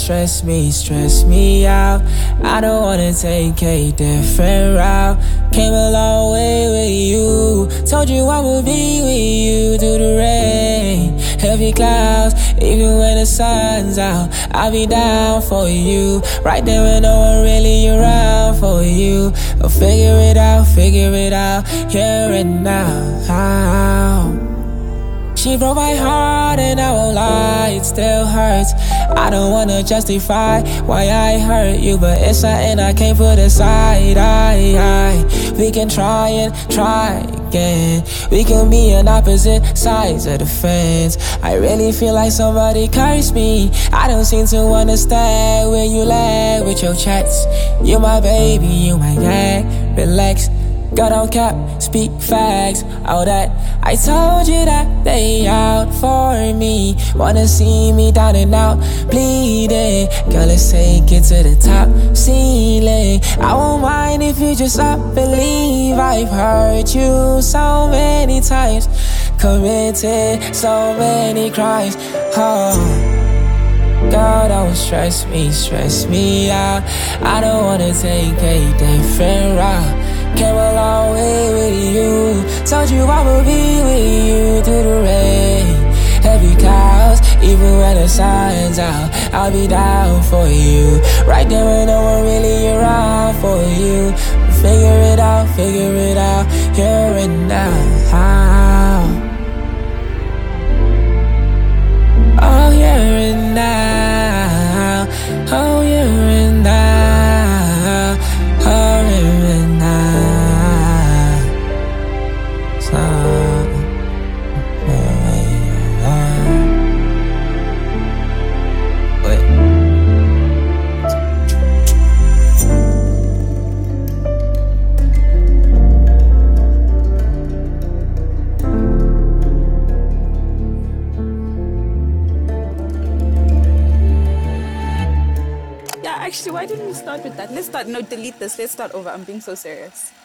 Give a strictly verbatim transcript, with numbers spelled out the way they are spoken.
stress me, stress me out. I don't wanna take a different route. Came a long way with you. Told you I would be with you through the rain, heavy clouds, even when the sun's out. I'll be down for you, right there when no one really around for you. I'll figure it out, figure it out, here and now. She broke my heart and I won't lie, it still hurts. I don't wanna justify why I hurt you, but it's something I can't put aside. I, I, we can try and try again. We can be on opposite sides of the fence. I really feel like somebody cursed me. I don't seem to understand where you lag with your chats. You my baby, you my gang, relax. Got on cap, speak facts, all that. I told you that they out for me. Wanna see me down and out, bleeding. Girl, let's take it to the top ceiling. I won't mind if you just up and leave. I've hurt you so many times, committed so many crimes. Oh, girl, don't stress me, stress me out. I don't wanna take a different route. Came a long way with you. Told you I would be with you through the rain, heavy clouds, even when the sun's out. I'll be down for you, right there when no one really around for you. Figure it out, figure it out, here and now. Oh, here and now. Oh, here and now. Oh, here and now. Actually, why didn't we start with that? Let's start. No, delete this. Let's start over. I'm being so serious.